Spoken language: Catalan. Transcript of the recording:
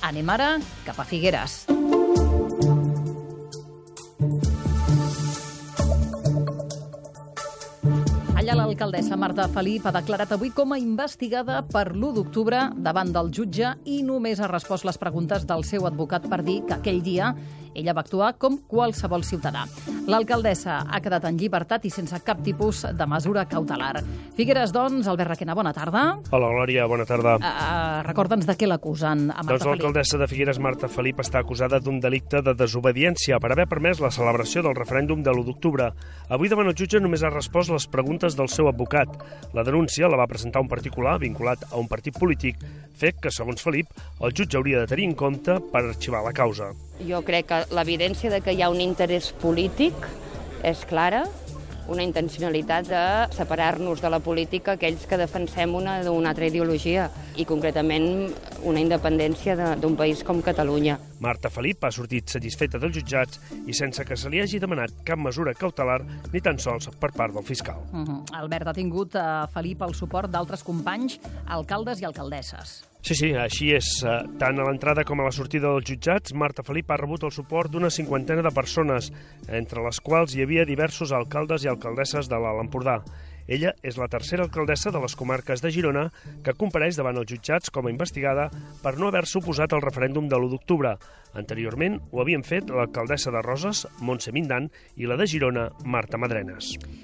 Anem ara cap a Figueres. Allà l'alcaldessa Marta Felip ha declarat avui com a investigada per l'1 d'octubre davant del jutge i només ha respost les preguntes del seu advocat per dir que aquell dia ella va actuar com qualsevol ciutadà. L'alcaldessa ha quedat en llibertat i sense cap tipus de mesura cautelar. Figueres, doncs, Albert Requena, bona tarda. Hola, Glòria, bona tarda. Recorda'ns de què l'acusen a Marta Felip. L'alcaldessa de Figueres, Marta Felip, està acusada d'un delicte de desobediència per haver permès la celebració del referèndum de l'1 d'octubre. Avui davant el jutge només ha respost les preguntes del seu advocat. La denúncia la va presentar un particular vinculat a un partit polític, fet que, segons Felip, el jutge hauria de tenir en compte per arxivar la causa. Jo crec que l'evidència de que hi ha un interès polític és clara, una intencionalitat de separar-nos de la política aquells que defensem una altra ideologia i concretament una independència d'un país com Catalunya. Marta Felip ha sortit satisfeta dels jutjats i sense que se li hagi demanat cap mesura cautelar ni tan sols per part del fiscal. Albert, ha tingut Felip el suport d'altres companys, alcaldes i alcaldesses. Sí, així és. Tant a l'entrada com a la sortida dels jutjats, Marta Felip ha rebut el suport d'una 50 de persones, entre les quals hi havia diversos alcaldes i alcaldesses de l'Alt Empordà. Ella és la tercera alcaldessa de les comarques de Girona que compareix davant els jutjats com a investigada per no haver-se oposat al referèndum de l'1 d'octubre. Anteriorment ho havien fet l'alcaldessa de Roses, Montse Mindan, i la de Girona, Marta Madrenes.